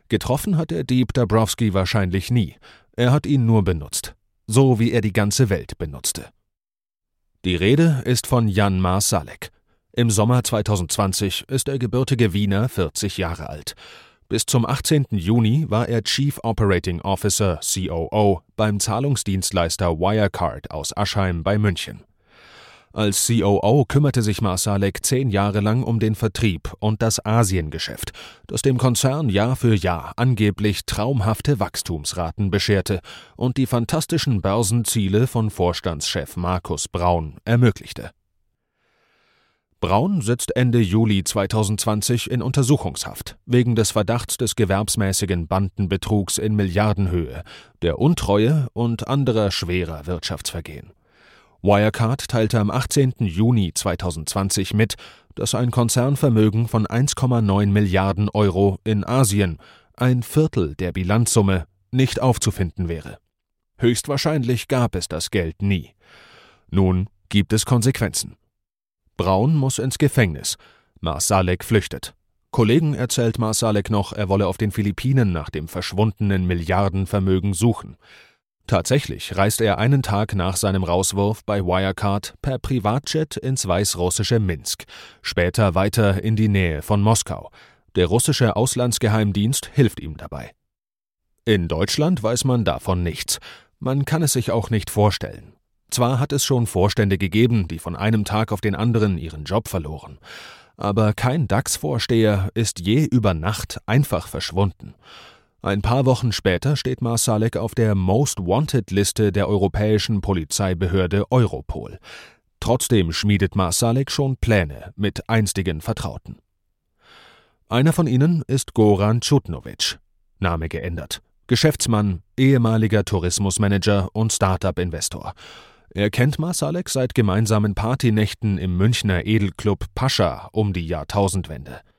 Getroffen hat der Dieb Dabrowski wahrscheinlich nie. Er hat ihn nur benutzt. So wie er die ganze Welt benutzte. Die Rede ist von Jan Marsalek. Im Sommer 2020 ist der gebürtige Wiener 40 Jahre alt. Bis zum 18. Juni war er Chief Operating Officer (COO) beim Zahlungsdienstleister Wirecard aus Aschheim bei München. Als COO kümmerte sich Marsalek 10 Jahre lang um den Vertrieb und das Asiengeschäft, das dem Konzern Jahr für Jahr angeblich traumhafte Wachstumsraten bescherte und die fantastischen Börsenziele von Vorstandschef Markus Braun ermöglichte. Braun sitzt Ende Juli 2020 in Untersuchungshaft wegen des Verdachts des gewerbsmäßigen Bandenbetrugs in Milliardenhöhe, der Untreue und anderer schwerer Wirtschaftsvergehen. Wirecard teilte am 18. Juni 2020 mit, dass ein Konzernvermögen von 1,9 Milliarden Euro in Asien, ein Viertel der Bilanzsumme, nicht aufzufinden wäre. Höchstwahrscheinlich gab es das Geld nie. Nun gibt es Konsequenzen. Braun muss ins Gefängnis. Marsalek flüchtet. Kollegen erzählt Marsalek noch, er wolle auf den Philippinen nach dem verschwundenen Milliardenvermögen suchen. Tatsächlich reist er einen Tag nach seinem Rauswurf bei Wirecard per Privatjet ins weißrussische Minsk, später weiter in die Nähe von Moskau. Der russische Auslandsgeheimdienst hilft ihm dabei. In Deutschland weiß man davon nichts. Man kann es sich auch nicht vorstellen. Zwar hat es schon Vorstände gegeben, die von einem Tag auf den anderen ihren Job verloren. Aber kein DAX-Vorsteher ist je über Nacht einfach verschwunden. Ein paar Wochen später steht Marsalek auf der Most-Wanted-Liste der europäischen Polizeibehörde Europol. Trotzdem schmiedet Marsalek schon Pläne mit einstigen Vertrauten. Einer von ihnen ist Goran Tschutnovic, Name geändert, Geschäftsmann, ehemaliger Tourismusmanager und Start-up-Investor. Er kennt Marsalek seit gemeinsamen Partynächten im Münchner Edelclub Pascha um die Jahrtausendwende.